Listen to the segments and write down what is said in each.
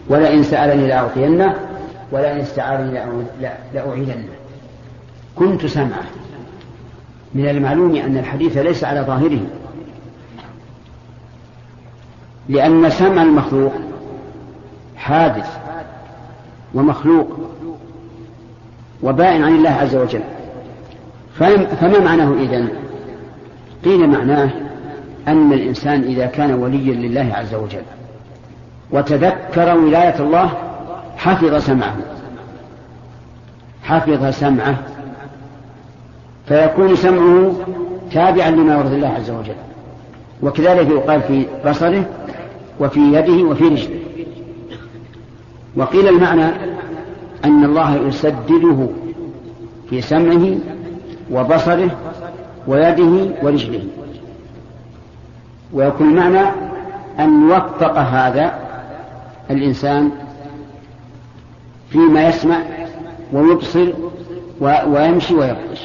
ولئن سألني لأعطينه ولئن استعارني لأعيذنه. كنت سمعه. من المعلوم أن الحديث ليس على ظاهره، لأن سمع المخلوق حادث ومخلوق وبائن عن الله عز وجل. فما معناه إذن؟ قيل معناه أن الإنسان إذا كان وليا لله عز وجل وتذكر ولاية الله حفظ سمعه فيكون سمعه تابعا لما يرضي الله عز وجل. وكذلك يقال في بصره وفي يده وفي رجله. وقيل المعنى أن الله يسدده في سمعه وبصره ويده ورجله. ويكون المعنى أن يوفق هذا الإنسان فيما يسمع ويبصر ويمشي ويبطش.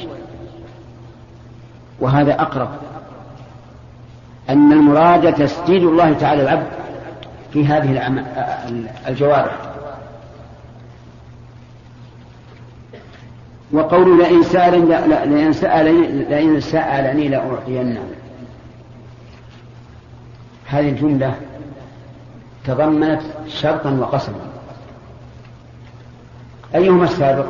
وهذا أقرب، أن المراد تسديد الله تعالى العبد في هذه الجوارح. وقول لئن سألني لأعطينه، هذه الجملة تضمنت شرطا وقسما، أيهما السابق؟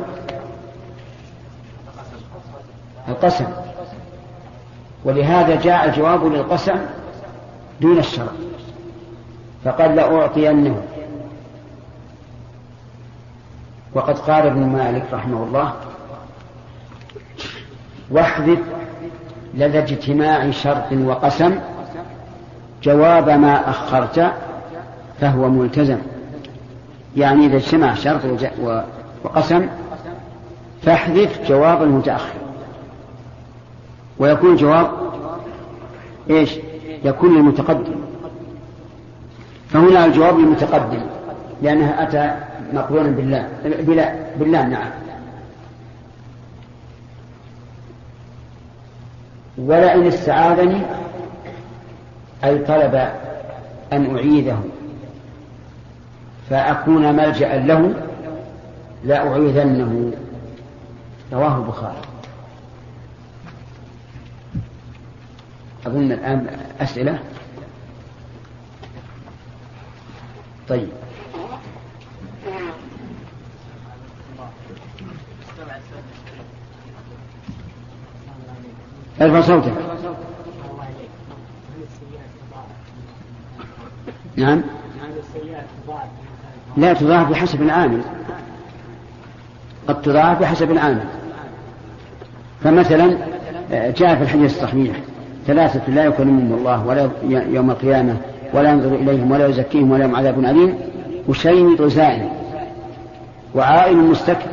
القسم، ولهذا جاء الجواب للقسم دون الشرط، فقال لأعطينه. وقد قال ابن مالك رحمه الله: واحذف لدى اجتماع شرط وقسم جواب ما أخرت فهو ملتزم. يعني إذا اجتمع شرط وقسم فاحذف جواب المتأخر، ويكون الجواب إيش؟ يكون المتقدم. فهنا الجواب المتقدم لأنه أتى مقرونا بالله. نعم. ولئن استعاذني أي طلب أن أعيذه فأكون ملجأ له لأعيذنه. رواه البخاري. أظن الآن أسئلة. طيب، ارفع صوتك. نعم، لا تضاعف بحسب العامل، قد تضاعف بحسب العامل. فمثلا جاء في الحديث الصحيح: 3 لا يكلمهم الله ولا يوم القيامة ولا ينظر إليهم ولا يزكيهم ولا يوم عذاب أليم وشيمط زاني وعائل مستكبر.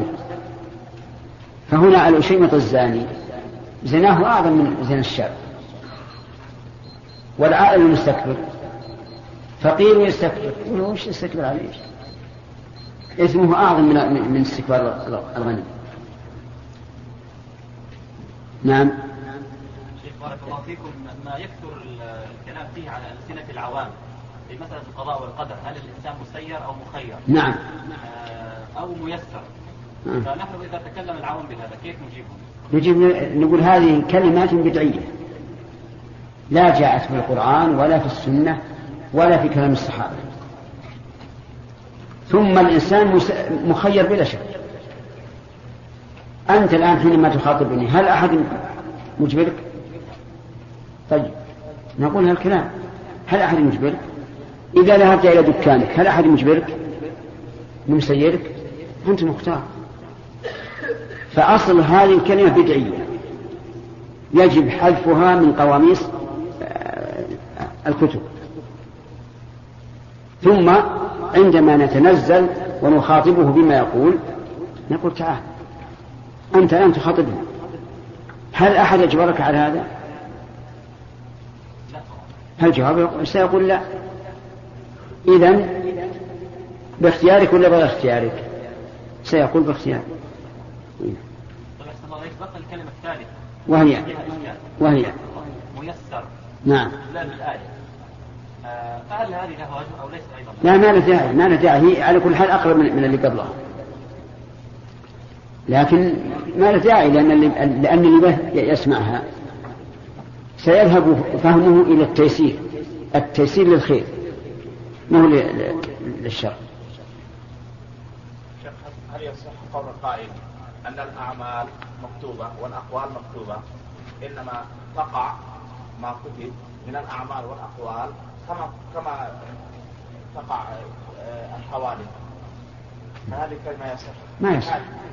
فهنا الأشيمط الزاني زناه أعظم من زنا الشاب، والعائل المستكبر فقير يستكبر، وش يستكبر عليه؟ اسمه أعظم من استكبار الغني. نعم. شيخ بارك الله فيكم، ما يكثر الكلام فيه على ألسنة العوام في مسألة القضاء والقدر، هل الإنسان مسير أو مخير؟ نعم. أو ميسر؟ فنحن إذا تكلم العوام بهذا كيف نقول هذه كلمات بدعية لا جاءت في القرآن ولا في السنة ولا في كلام الصحابة. ثم الإنسان مخير بلا شك. أنت الآن حينما تخاطبني هل أحد مجبرك؟ طيب، نقول هالكلام: هل أحد مجبرك؟ إذا ذهبت إلى دكانك هل أحد مجبرك؟ مسيرك؟ أنت مختار. فأصل هذه الكلمة بدعية يجب حذفها من قواميس الكتب. ثم عندما نتنزل ونخاطبه بما يقول نقول: تعال أنت الآن تخاطبه، هل أحد أجبرك على هذا؟ هل جواب سيقول لا. إذن باختيارك ولا بغير اختيارك؟ سيقول باختيارك. بقى الكلمة الثالثة وهي ميسر. نعم. لا الآية فهل هذه لها وجه أو ليس أيضا؟ لا، ما له داعي، هي على كل حال أقرب من اللي قبلها، لكن ما له داعي لأن اللي يسمعها سيذهب فهمه إلى التيسير للخير، ما هو للشر. هل يصح قول القائل أن الأعمال مكتوبة والأقوال مكتوبة، إنما تقع ما كتب من الأعمال والأقوال كما تقع الحوادث، فهذه كلمة يصح؟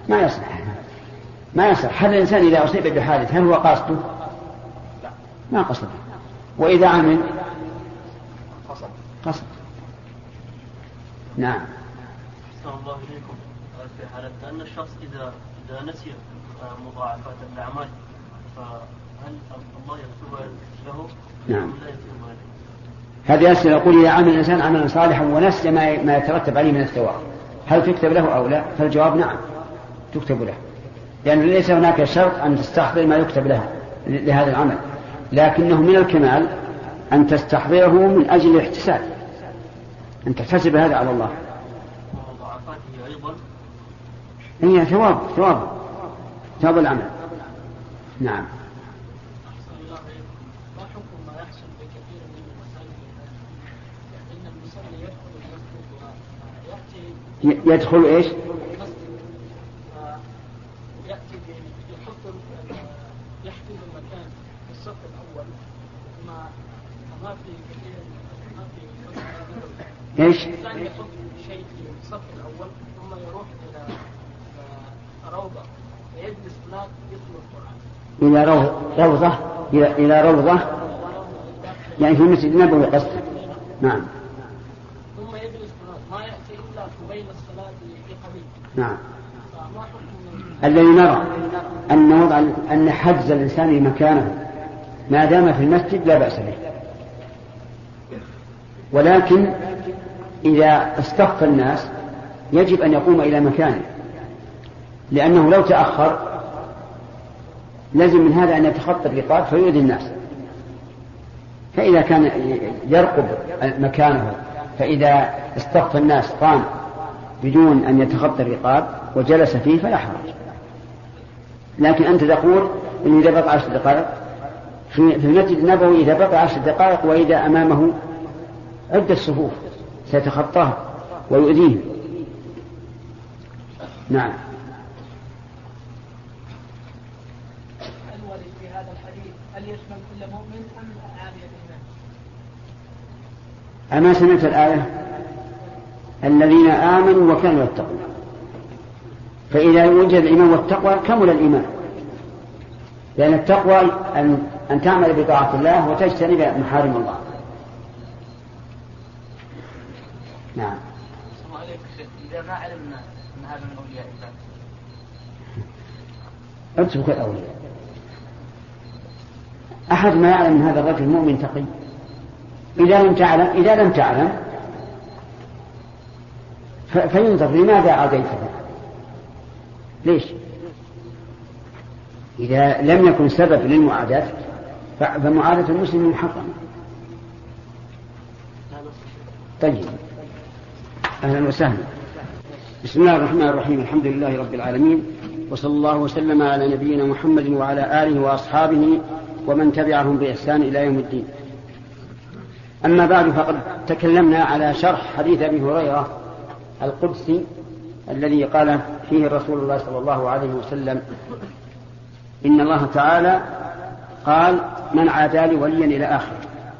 ما يصح. هل الإنسان إذا أصيب بحادث هل هو قاصده؟ لا، ما قصده. وإذا عمل قصد. نعم. أحسن الله إليكم. في حالة أن الشخص إذا نسي مضاعفات الأعمال فهل الله يكتبها له؟ نعم. لا يكتبها له. هذه أسئلة. يقول إذا عمل الإنسان عملا صالحا ونسي ما يترتب عليه من الثواب هل تكتب له أو لا؟ فالجواب نعم، تكتب له، لأن ليس هناك شرط أن تستحضر ما يكتب لهذا العمل، لكنه من الكمال أن تستحضره من أجل الاحتساب، أن تحتسب هذا على الله. وضعفاته أيضا هي ثواب العمل. نعم. ما حكم ما يحصل بكثير من المساجد إن المصلي يدخل إيش؟ يأتي يحجز المكان في الصف الأول ما في كثير إيش؟ الإنسان يحط شيء في الصف الأول ثم يروح إلى روضة ويجلس هناك يتلو القرآن. إلى روضة يعني في المسجد النبوي قصد. نعم. ثم يجلس هناك ما يأتي إلا بين الصلاة بقليل. نعم. الذي نرى أن حجز الإنسان مكانه ما دام في المسجد لا بأس به، ولكن إذا اصطف الناس يجب أن يقوم إلى مكانه، لأنه لو تأخر لازم من هذا أن يتخطى الرقاب فيؤذي الناس. فإذا كان يرقب مكانه فإذا اصطف الناس قام بدون أن يتخطى الرقاب وجلس فيه فلا حرج. لكن أنت تقول إن إذا بقى 10 دقائق في المسجد النبوي، إذا بقى 10 دقائق وإذا أمامه عدة صفوف سيتخطاها ويؤذيه. نعم. الولي في هذا الحديث هل يشمل كل مؤمن أم عالية الإيمان؟ أما سمعت الآية الذين آمنوا وكانوا يتقون، فإذا وجد الإيمان والتقوى كمل الإيمان، لأن التقوى أن تعمل بطاعة الله وتجتنب محارم الله. نعم. السلام عليكم شيخ. إذا ما علمنا أن هذا من أولياء الله اترك الأولياء. أحد ما يعلم من هذا الرجل مؤمن تقي. إذا لم تعلم فينظر لماذا عاديته، ليش؟ إذا لم يكن سبب للمعاداة فمعاداة المسلم محرمة. طيب، أهلا وسهلا. بسم الله الرحمن الرحيم. الحمد لله رب العالمين، وصلى الله وسلم على نبينا محمد وعلى آله وأصحابه ومن تبعهم بإحسان إلى يوم الدين. أما بعد، فقد تكلمنا على شرح حديث أبي هريرة القدسي الذي قال فيه رسول الله صلى الله عليه وسلم: إن الله تعالى قال: من عادى لي وليا إلى آخره.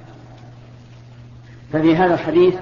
ففي هذا الحديث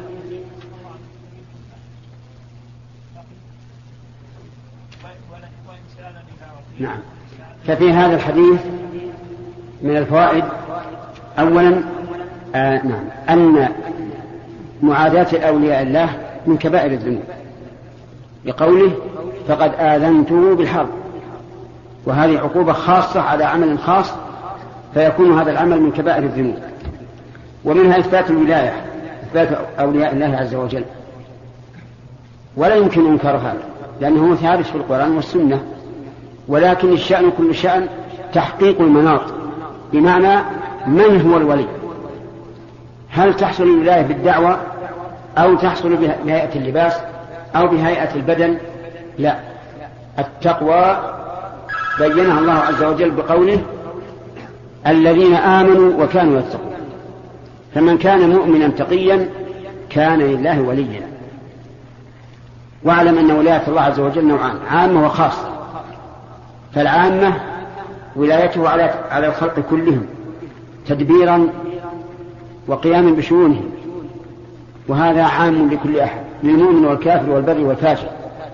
نعم، ففي هذا الحديث من الفوائد أولا أن معاداة أولياء الله من كبائر الذنوب، بقوله: فقد آذنته بالحرب، وهذه عقوبة خاصة على عمل خاص، فيكون هذا العمل من كبائر الذنوب. ومنها إثبات الولاية، إثبات أولياء الله عز وجل، ولا يمكن إنكار هذا لأنه ثابت في القرآن والسنة. ولكن الشأن كل شأن تحقيق المناط، بمعنى من هو الولي؟ هل تحصل الولاية بالدعوة أو تحصل بهيئة اللباس أو بهيئة البدن؟ لا، التقوى بينها الله عز وجل بقوله الذين آمنوا وكانوا يتقون. فمن كان مؤمنا تقيا كان لله وليا. واعلم أن ولاية الله عز وجل نوعان، عامة وخاصة. فالعامة ولايته على الخلق كلهم تدبيرا وقياما بشؤونهم، وهذا عام لكل أحد، للمؤمن والكافر والبر والفاجر.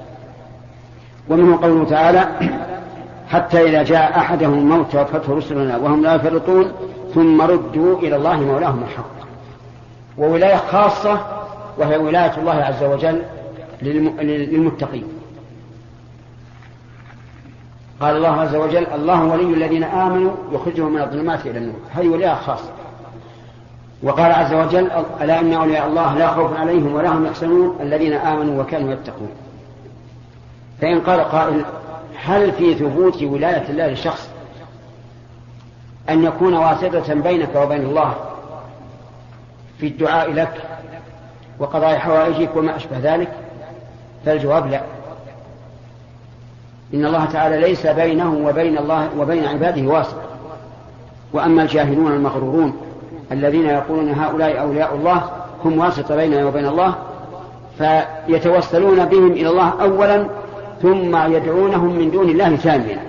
ومنه قوله تعالى حتى إذا جاء أحدهم الموت توفته رسلنا وهم لا يفرطون ثم ردوا إلى الله مولاهم الحق. وولاية خاصة وهي ولاية الله عز وجل للمتقين. قال الله عز وجل الله ولي الذين آمنوا يخرجهم من الظلمات إلى النور، هذه ولاية خاصة. وقال عز وجل ألا إن أولياء الله لا خوف عليهم ولا هم يحزنون الذين آمنوا وكانوا يتقون. فإن قال قائل هل في ثبوت ولاية الله للشخص أن يكون واسطة بينك وبين الله في الدعاء لك وقضاء حوائجك وما أشبه ذلك؟ فالجواب لا، إن الله تعالى ليس بينه وبين الله وبين عباده واسطة. وأما الجاهلون المغرورون الذين يقولون هؤلاء أولياء الله هم واسطة بيننا وبين الله، فيتوسلون بهم إلى الله أولا ثم يدعونهم من دون الله ثانيا.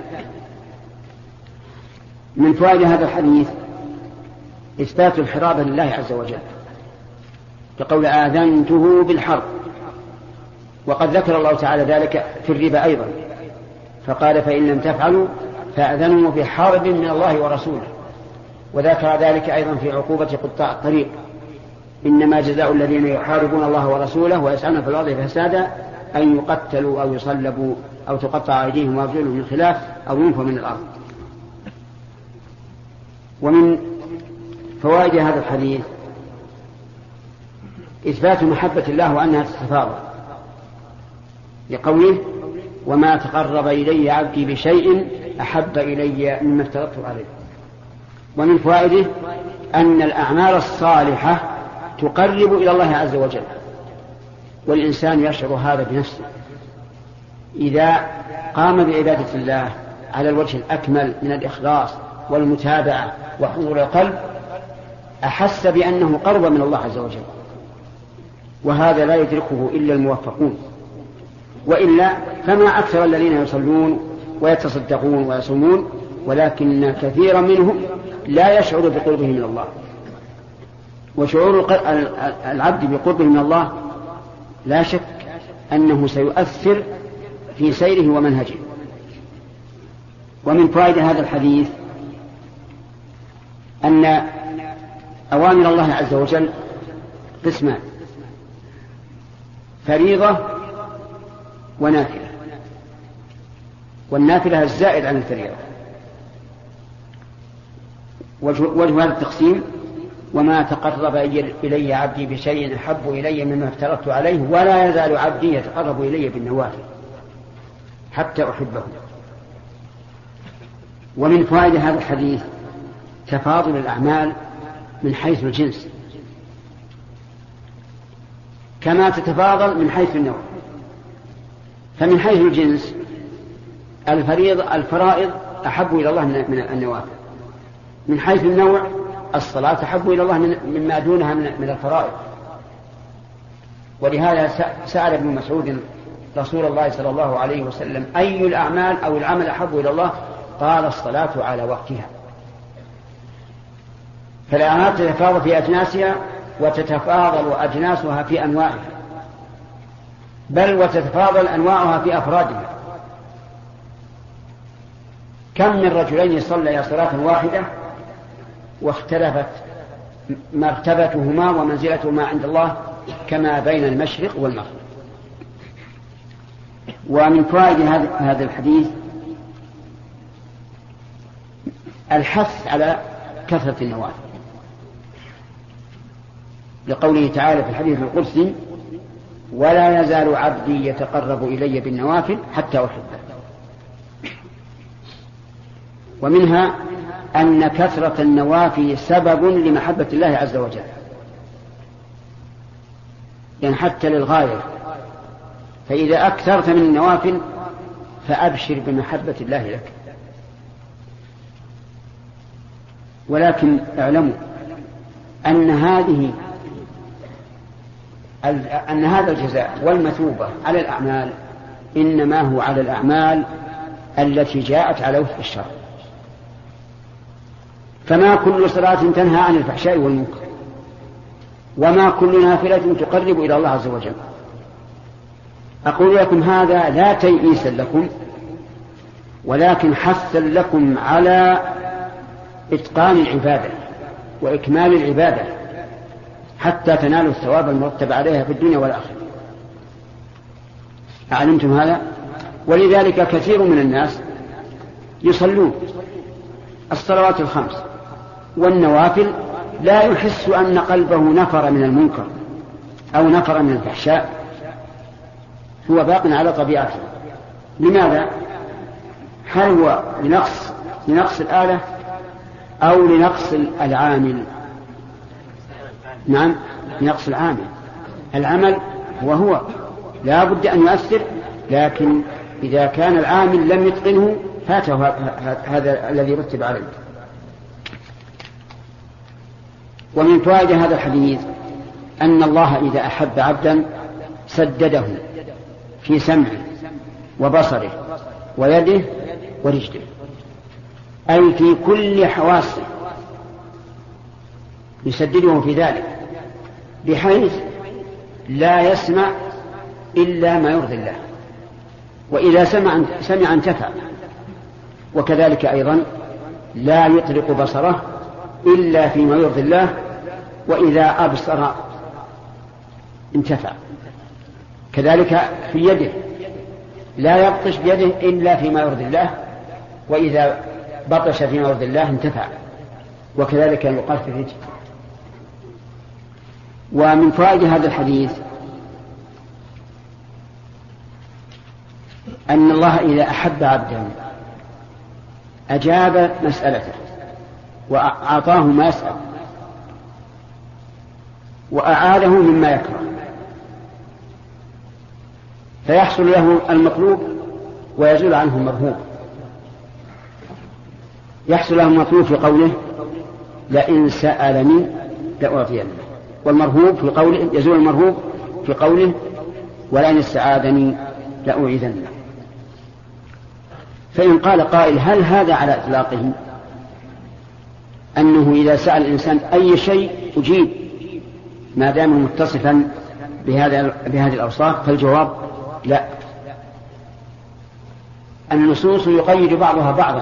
من فوائد هذا الحديث إثبات الحرابة لله عز وجل كقول آذنته بالحرب. وقد ذكر الله تعالى ذلك في الربا أيضا، فقال فإن لم تفعلوا فأذنوا بحرب من الله ورسوله. وذكر ذلك أيضا في عقوبة قطاع الطريق إنما جزاء الذين يحاربون الله ورسوله ويسعون في الأرض فسادا أن يقتلوا أو يصلبوا أو تقطع أيديهم وأرجلهم من خلاف أو ينفوا من الأرض. ومن فوائد هذا الحديث إثبات محبة الله وأنها تتفاضل لقوله وما تقرب إلي عبدي بشيء أحب إلي مما افترضت عليه. ومن فوائده أن الأعمال الصالحة تقرب إلى الله عز وجل، والإنسان يشعر هذا بنفسه إذا قام بعبادة الله على الوجه الأكمل من الإخلاص والمتابعة وحضور القلب، أحس بأنه قرب من الله عز وجل. وهذا لا يدركه إلا الموفقون، وإلا فما أكثر الذين يصلون ويتصدقون ويصومون، ولكن كثيرا منهم لا يشعر بقربه من الله. وشعور العبد بقربه من الله لا شك أنه سيؤثر في سيره ومنهجه. ومن فوائد هذا الحديث أن أوامر الله عز وجل قسمان: فريضة ونافلة، والنافلة الزائد عن الفريضة. وجه هذا التقسيم: وما تقرب إلي عبدي بشيء أحب إلي مما افترضت عليه ولا يزال عبدي يتقرب إلي بالنوافل حتى أحبه. ومن فوائد هذا الحديث تفاضل الأعمال من حيث الجنس كما تتفاضل من حيث النوع. فمن حيث الجنس الفرائض أحب إلى الله من النوافل. من حيث النوع الصلاة أحب إلى الله مما دونها من الفرائض. ولهذا سأل ابن مسعود رسول الله صلى الله عليه وسلم: أي الأعمال أو العمل أحب إلى الله؟ قال: الصلاة على وقتها. فالأعمال تتفاضل في أجناسها وتتفاضل أجناسها في أنواعها، بل وتتفاضل أنواعها في أفرادها. كم من رجلين صليا صلاة واحدة واختلفت مرتبتهما ومنزلتهما عند الله كما بين المشرق والمغرب. ومن فوائد هذا الحديث الحث على كثرة النوافل، لقوله تعالى في الحديث القدسي: ولا يزال عبدي يتقرب إلي بالنوافل حتى أحبه. ومنها أن كثرة النوافل سبب لمحبة الله عز وجل، يعني حتى للغاية. فإذا أكثرت من النوافل فأبشر بمحبة الله لك. ولكن اعلموا أن هذا الجزاء والمثوبة على الأعمال إنما هو على الأعمال التي جاءت على وفق الشرع. فما كل صلاة تنهى عن الفحشاء والمنكر، وما كل نافلة تقرب إلى الله عز وجل. أقول لكم هذا لا تيئيسا لكم، ولكن حثا لكم على إتقان العبادة وإكمال العبادة حتى تنالوا الثواب المرتب عليها في الدنيا والآخرة. أعلمتم هذا؟ ولذلك كثير من الناس يصلون الصلوات الخمس والنوافل لا يحس أن قلبه نفر من المنكر أو نفر من الفحشاء، هو باق على طبيعته. لماذا؟ هل هو لنقص الآلة أو لنقص العامل؟ نعم، لنقص العامل. العمل هو لا بد أن يؤثر، لكن إذا كان العامل لم يتقنه فاته هذا الذي رتب عليه. ومن فوائد هذا الحديث أن الله إذا أحب عبدا سدده في سمعه وبصره ويده ورجله، أي في كل حواسه يسدده في ذلك، بحيث لا يسمع إلا ما يرضي الله، وإذا سمع انتفع. وكذلك أيضا لا يطلق بصره إلا فيما يرضي الله، وإذا أبصر انتفع. كذلك في يده لا يبطش بيده إلا فيما يرضي الله، وإذا بطش فيما يرضي الله انتفع. وكذلك يقال في الرجل. ومن فوائد هذا الحديث أن الله إذا أحب عبدا أجاب مسألته وأعطاه ما يسأل وأعاده مما يكره، فيحصل له المطلوب ويزول عنه المرهوب. يحصل له المطلوب في قوله لئن سألني لأعطينه، والمرهوب في قوله يزول المرهوب في قوله ولئن استعاذني لأعيذنه. فإن قال قائل هل هذا على إطلاقه أنه إذا سأل الإنسان أي شيء أجيب ما دام متصفا بهذه الأوصاف؟ فالجواب لا. النصوص يقيد بعضها بعضا،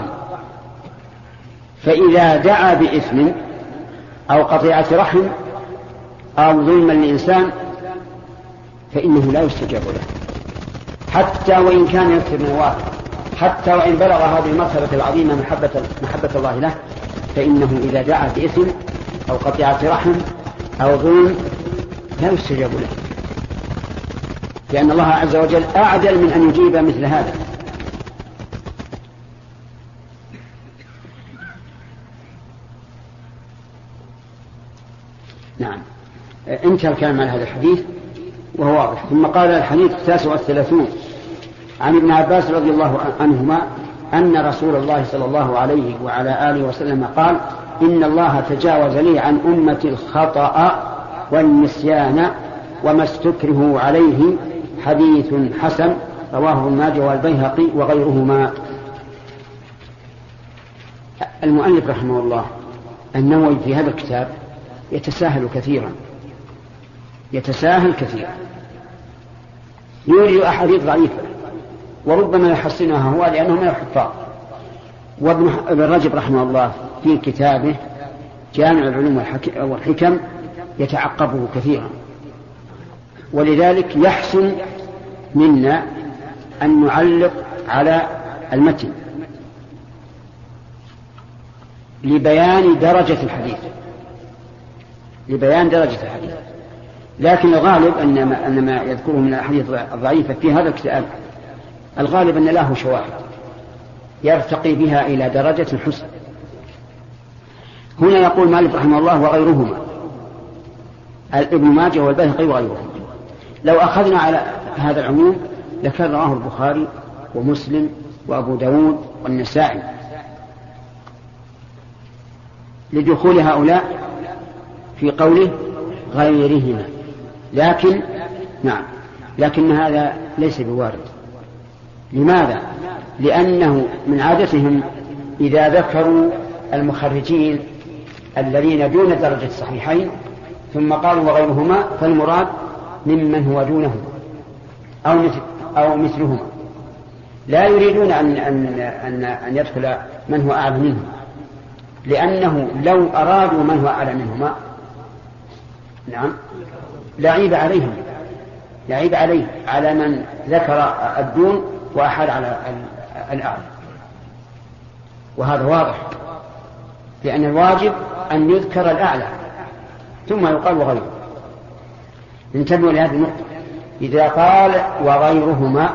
فإذا دعا بإثم أو قطيعة رحم أو ظلما للإنسان فإنه لا يستجاب له، حتى وإن كان يكثر من النوافل، حتى وإن بلغ هذه المرتبة العظيمة محبة الله له، فإنه إذا دعا بإثم أو قطيعة رحم أو ظلم لا يستجاب له، لأن الله عز وجل أعدل من أن يجيب مثل هذا. نعم، انتهى الكلام على هذا الحديث وهو واضح. ثم قال الحديث 39 عن ابن عباس رضي الله عنهما أن رسول الله صلى الله عليه وعلى آله وسلم قال إن الله تجاوز لي عن أمتي الخطأ والنسيان وما استكرهوا عليه، حديث حسن، رواه ابن ماجه والبيهقي وغيرهما. المؤلف رحمه الله النووي في هذا الكتاب يتساهل كثيرا، يورد أحاديث ضعيفة وربما يحسنها هو لأنه من الحفاظ. وابن رجب رحمه الله في كتابه جامع العلوم والحكم يتعقبه كثيرا، ولذلك يحسن منا أن نعلق على المتن لبيان درجة الحديث، لكن الغالب أن ما يذكره من الأحاديث الضعيفة في هذا الكتاب الغالب أن له شواهد يرتقي بها إلى درجة الحسن. هنا يقول مالك رحمه الله وغيرهما، ابن ماجه والبيهقي وغيرهم، لو أخذنا على هذا العموم لكان رواه البخاري ومسلم وأبو داود والنسائي لدخول هؤلاء في قوله غيرهما، لكن هذا ليس بوارد. لماذا؟ لأنه من عادتهم إذا ذكروا المخرجين الذين دون درجة الصحيحين ثم قالوا وغيرهما فالمراد ممن هو دونهم أو مثلهما، لا يريدون أن يدخل من هو أعلى منهم، لأنه لو أرادوا من هو أعلى منهما لعيب عليه على من ذكر الدون وأحال على الأعلى، وهذا واضح، لأن الواجب أن يذكر الأعلى ثم يقال وغيره. انتبهوا لهذه النقطة. إذا قال وغيرهما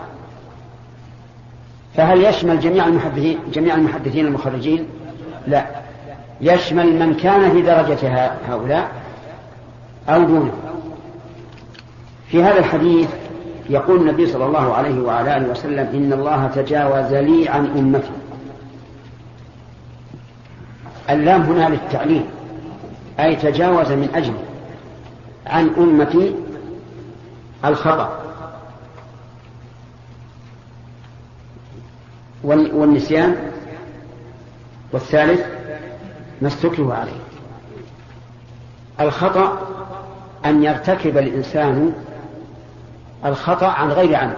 فهل يشمل جميع المحدثين المخرجين؟ لا، يشمل من كان في درجة هؤلاء أو دونه. في هذا الحديث يقول النبي صلى الله عليه وعلى آله وسلم إن الله تجاوز لي عن أمتي. اللام هنا للتعليل، أي تجاوز من أجل عن أمتي الخطأ والنسيان، والثالث ما استكره عليه. الخطأ أن يرتكب الإنسان الخطأ عن غير عمد،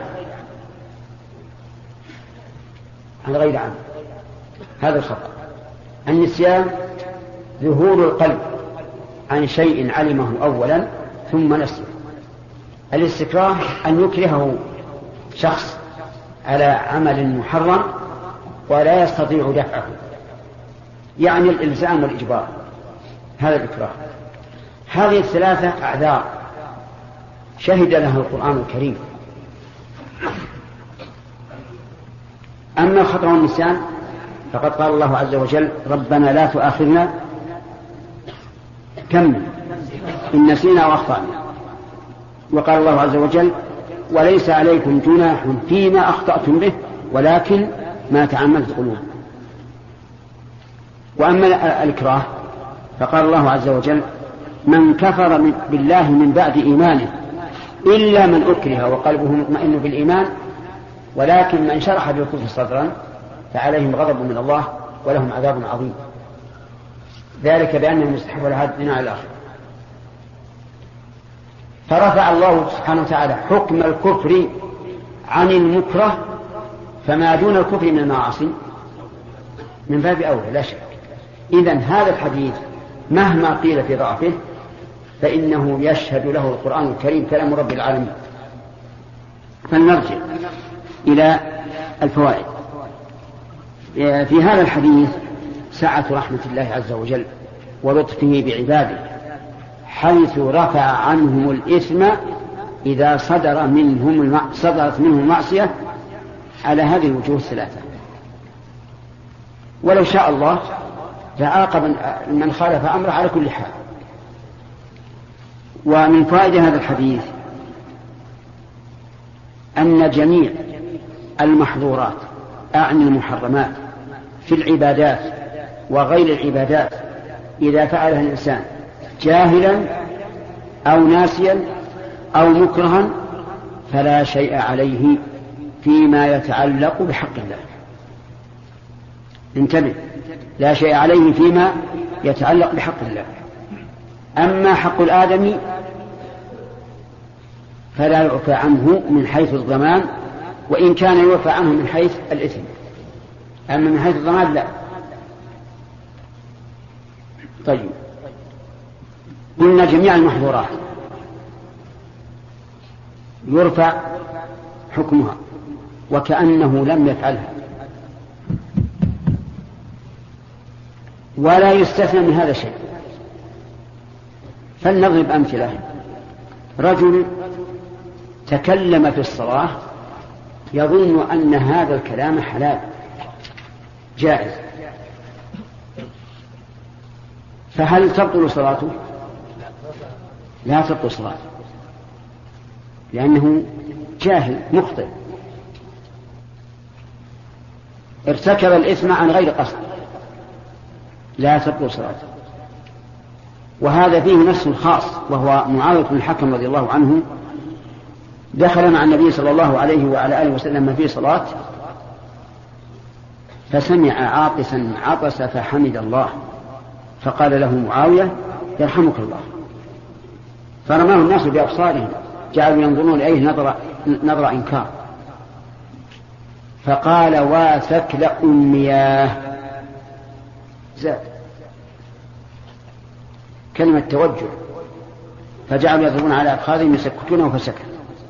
هذا الخطأ. النسيان ذهول القلب عن شيء علمه أولا ثم نسيه. الاستكراه أن يكرهه شخص على عمل محرم ولا يستطيع دفعه، يعني الإلزام والإجبار، هذا الإكراه. هذه الثلاثة أعذار شهد لها القرآن الكريم. أما الخطأ والنسيان فقد قال الله عز وجل ربنا لا تؤاخذنا إن نسينا وأخطأنا، وقال الله عز وجل وليس عليكم جناح فيما أخطأتم به ولكن ما تعمدت قلوبكم. وأما الإكراه فقال الله عز وجل من كفر بالله من بعد إيمانه إلا من أكره وقلبه مطمئن بالإيمان ولكن من شرح بالكفر صدرا فعليهم غضب من الله ولهم عذاب عظيم، ذلك بأنهم يستحبون العهد الدنيا على الآخرة. فرفع الله سبحانه وتعالى حكم الكفر عن المكره، فما دون الكفر من المعاصي من باب أولى لا شك. إذن هذا الحديث مهما قيل في ضعفه فإنه يشهد له القرآن الكريم كلام رب العالمين. فلنرجع إلى الفوائد. في هذا الحديث سعة رحمة الله عز وجل ولطفه بعباده، حيث رفع عنهم الإثم إذا صدرت منهم المعصية على هذه الوجوه الثلاثة. ولو شاء الله لعاقب من خالف أمره على كل حال. ومن فائدة هذا الحديث أن جميع المحظورات أعني المحرمات في العبادات وغير العبادات إذا فعلها الإنسان جاهلا أو ناسيا أو مكرها فلا شيء عليه فيما يتعلق بحق الله. انتبه، لا شيء عليه فيما يتعلق بحق الله. أما حق الآدمي فلا يعفى عنه من حيث الضمان، وإن كان يعفى عنه من حيث الإثم، أما من حيث الضمان لا. طيب، قلنا جميع المحظورات يرفع حكمها وكأنه لم يفعلها، ولا يستثنى من هذا شيء. فلنضرب أمثلة. رجل تكلم في الصلاة يظن أن هذا الكلام حلال جائز، فهل تبطل صلاته؟ لا تبطل صلاته. لأنه جاهل مخطئ ارتكب الإثم عن غير قصد لا تبطل صلاته. وهذا فيه نص خاص، وهو معاوية بن الحكم رضي الله عنه دخل مع النبي صلى الله عليه وعلى آله وسلم في صلاة فسمع عاطسا عطس فحمد الله، فقال له معاوية يرحمك الله، فرماه الناس بأبصارهم جعلوا ينظرون إليه نظر إنكار، فقال واثكل أمياه، زاد كلمة توجه، فجعلوا يضربون على أفخاذهم يسكتونه فسكت.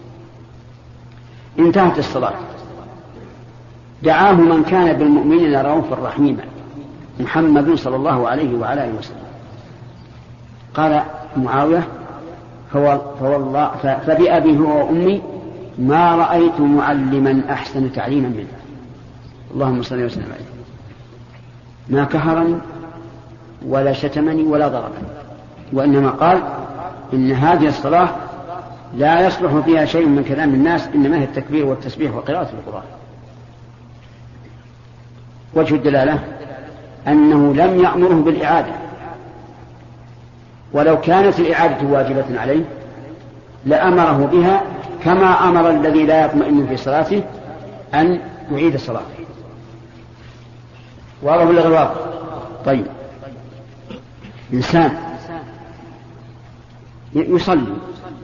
انتهت الصلاة. دعاه من كان بالمؤمنين رؤوفا رحيما محمد صلى الله عليه وعلى آله وسلم. قال معاوية فوالله فبأبي هو وأمي ما رأيت معلما أحسن تعليما منه، اللهم صل وسلم عليه، ما كهرني ولا شتمني ولا ضربني، وإنما قال إن هذه الصلاة لا يصلح فيها شيء من كلام الناس، إنما هي التكبير والتسبيح وقراءة القرآن. وجه الدلالة أنه لم يأمره بالإعادة، ولو كانت الإعادة واجبة عليه لأمره بها، كما أمر الذي لا يطمئن في صلاته أن يعيد صلاته. واضح ولا غير واضح؟ طيب، إنسان يصلي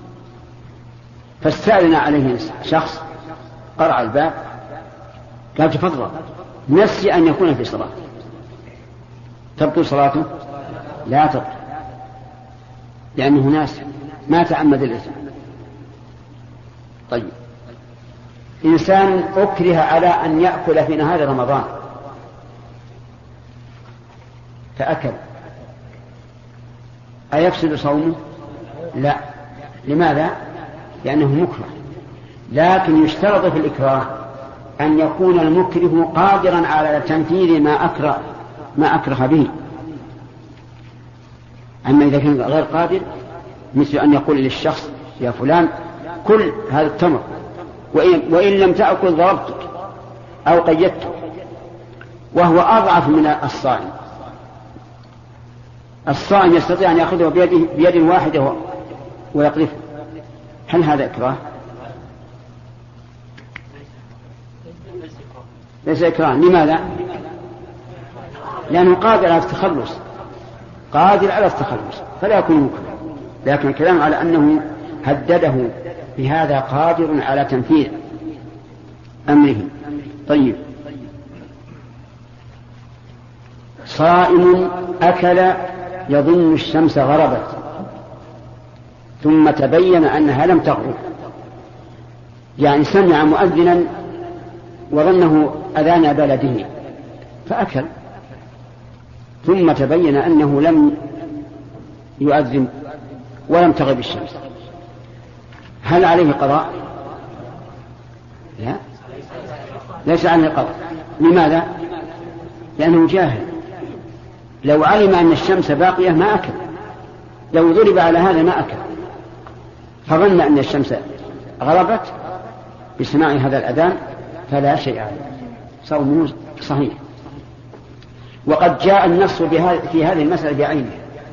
فاستأذن عليه شخص، قرع الباب، قال تفضل، نسي أن يكون في صلاة، تبطل صلاته؟ لا تبطل، لأنه ناس ما تعمد الإثم. طيب، إنسان أكره على أن يأكل في نهار رمضان فأكل، أيفسد صومه؟ لا. لماذا؟ لأنه مكره، لكن يشترط في الإكراه أن يكون المكره قادرا على تنفيذ ما أكره به. أما إذا كان غير قادر، مثل أن يقول للشخص يا فلان كل هذا التمر، وإن لم تأكل ضربتك أو قيدتك، وهو أضعف من الصائم. الصائم يستطيع أن يأخذه بيد واحدة ويقذفه، هل هذا إكراه؟ ليس إكراه. لماذا؟ لأنه قادر على التخلص، فلا يكون مكره. لكن الكلام على أنه هدده بهذا قادر على تنفيذ أمره. طيب، صائم أكل يظن الشمس غربت ثم تبين أنها لم تغرب، يعني سمع مؤذنا وظنه أذان بلده فأكل، ثم تبين أنه لم يؤذن ولم تغرب الشمس، هل عليه قضاء؟ لا، ليس عليه قضاء. لماذا؟ لأنه جاهل، لو علم أن الشمس باقية ما أكل، لو ضرب على هذا ما أكل، فظن أن الشمس غربت بسماع هذا الأذان فلا شيء عليه، صومه صحيح. وقد جاء النص في هذه المسألة بعينه،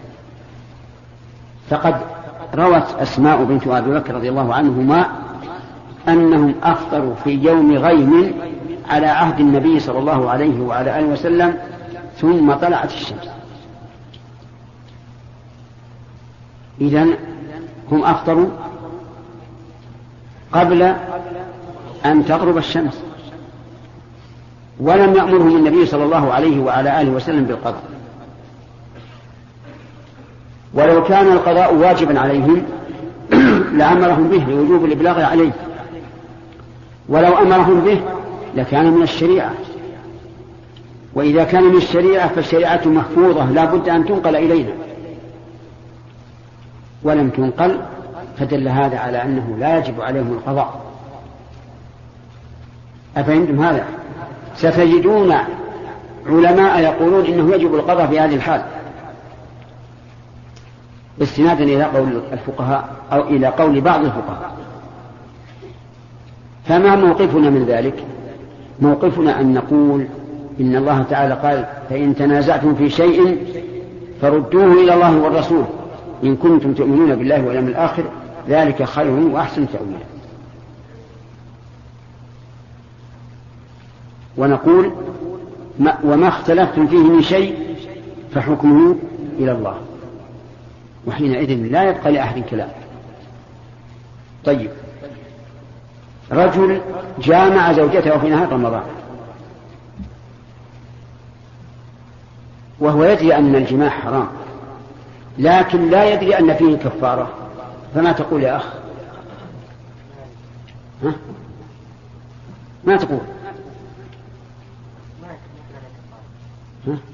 فقد روت أسماء بنت أبي بكر رضي الله عنهما أنهم أفطروا في يوم غيم على عهد النبي صلى الله عليه وعلى آله وسلم ثم طلعت الشمس. إذن هم أفطروا قبل أن تغرب الشمس، ولم يأمرهم النبي صلى الله عليه وعلى آله وسلم بالقضاء. ولو كان القضاء واجبا عليهم لأمرهم به لوجوب الإبلاغ عليه، ولو أمرهم به لكان من الشريعة، وإذا كان من الشريعة فالشريعة محفوظة لا بد أن تنقل إلينا، ولم تنقل، فدل هذا على أنه لا يجب عليهم القضاء. أفهمتم هذا؟ ستجدون علماء يقولون إنه يجب القضاء في هذه الحال، استنادا إلى قول الفقهاء أو إلى قول بعض الفقهاء، فما موقفنا من ذلك؟ موقفنا أن نقول إن الله تعالى قال فإن تنازعتم في شيء فردوه إلى الله والرسول إن كنتم تؤمنون بالله واليوم الآخر ذلك خير وأحسن تأويلا. ونقول وما اختلفتم فيه من شيء فحكمه إلى الله، وحينئذ لا يبقى لأحد كلام. طيب، رجل جامع زوجته في نهار رمضان وهو يدري أن الجماع حرام لكن لا يدري أن فيه كفارة، فما تقول يا أخ؟ ها؟ ما تقول؟ ها؟